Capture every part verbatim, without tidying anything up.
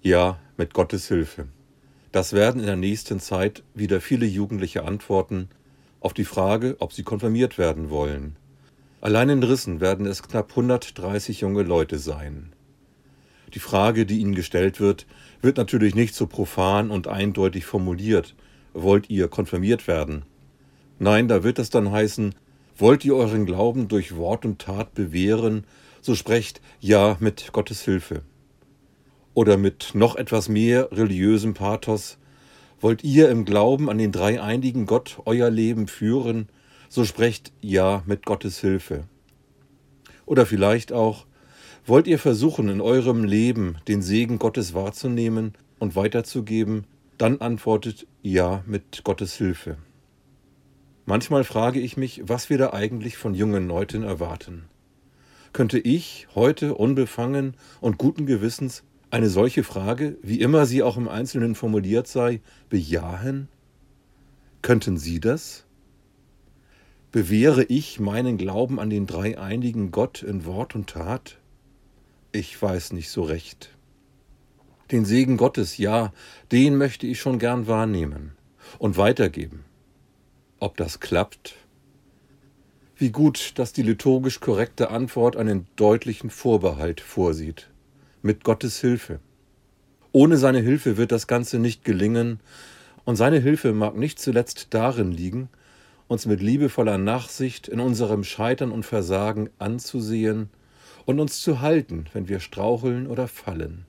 Ja, mit Gottes Hilfe. Das werden in der nächsten Zeit wieder viele Jugendliche antworten auf die Frage, ob sie konfirmiert werden wollen. Allein in Rissen werden es knapp hundertdreißig junge Leute sein. Die Frage, die ihnen gestellt wird, wird natürlich nicht so profan und eindeutig formuliert: Wollt ihr konfirmiert werden? Nein, da wird es dann heißen: Wollt ihr euren Glauben durch Wort und Tat bewähren, so sprecht ja mit Gottes Hilfe. Oder mit noch etwas mehr religiösem Pathos: Wollt ihr im Glauben an den dreieinigen Gott euer Leben führen, so sprecht ja mit Gottes Hilfe. Oder vielleicht auch: Wollt ihr versuchen, in eurem Leben den Segen Gottes wahrzunehmen und weiterzugeben, dann antwortet ja mit Gottes Hilfe. Manchmal frage ich mich, was wir da eigentlich von jungen Leuten erwarten. Könnte ich heute unbefangen und guten Gewissens eine solche Frage, wie immer sie auch im Einzelnen formuliert sei, bejahen? Könnten Sie das? Bewähre ich meinen Glauben an den dreieinigen Gott in Wort und Tat? Ich weiß nicht so recht. Den Segen Gottes, ja, den möchte ich schon gern wahrnehmen und weitergeben. Ob das klappt? Wie gut, dass die liturgisch korrekte Antwort einen deutlichen Vorbehalt vorsieht. Mit Gottes Hilfe. Ohne seine Hilfe wird das Ganze nicht gelingen, und seine Hilfe mag nicht zuletzt darin liegen, uns mit liebevoller Nachsicht in unserem Scheitern und Versagen anzusehen und uns zu halten, wenn wir straucheln oder fallen.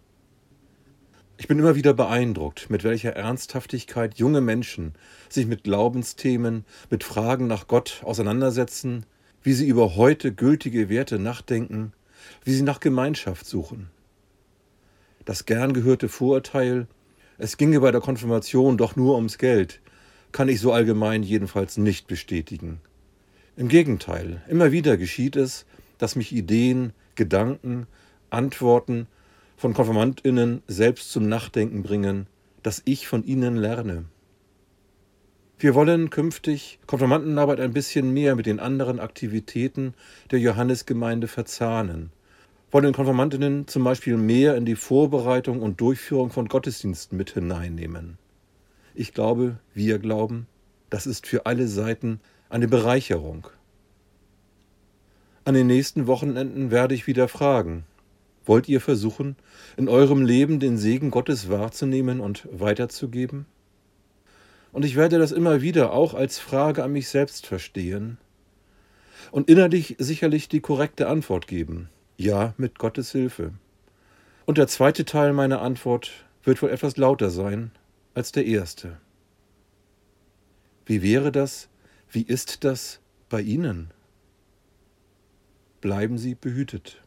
Ich bin immer wieder beeindruckt, mit welcher Ernsthaftigkeit junge Menschen sich mit Glaubensthemen, mit Fragen nach Gott auseinandersetzen, wie sie über heute gültige Werte nachdenken, wie sie nach Gemeinschaft suchen. Das gern gehörte Vorurteil, es ginge bei der Konfirmation doch nur ums Geld, kann ich so allgemein jedenfalls nicht bestätigen. Im Gegenteil, immer wieder geschieht es, dass mich Ideen, Gedanken, Antworten von KonfirmandInnen selbst zum Nachdenken bringen, dass ich von ihnen lerne. Wir wollen künftig Konfirmandenarbeit ein bisschen mehr mit den anderen Aktivitäten der Johannesgemeinde verzahnen, wollen KonfirmandInnen zum Beispiel mehr in die Vorbereitung und Durchführung von Gottesdiensten mit hineinnehmen. Ich glaube, wir glauben, das ist für alle Seiten eine Bereicherung. An den nächsten Wochenenden werde ich wieder fragen: Wollt ihr versuchen, in eurem Leben den Segen Gottes wahrzunehmen und weiterzugeben? Und ich werde das immer wieder auch als Frage an mich selbst verstehen und innerlich sicherlich die korrekte Antwort geben: Ja, mit Gottes Hilfe. Und der zweite Teil meiner Antwort wird wohl etwas lauter sein als der erste. Wie wäre das, wie ist das bei Ihnen? Bleiben Sie behütet.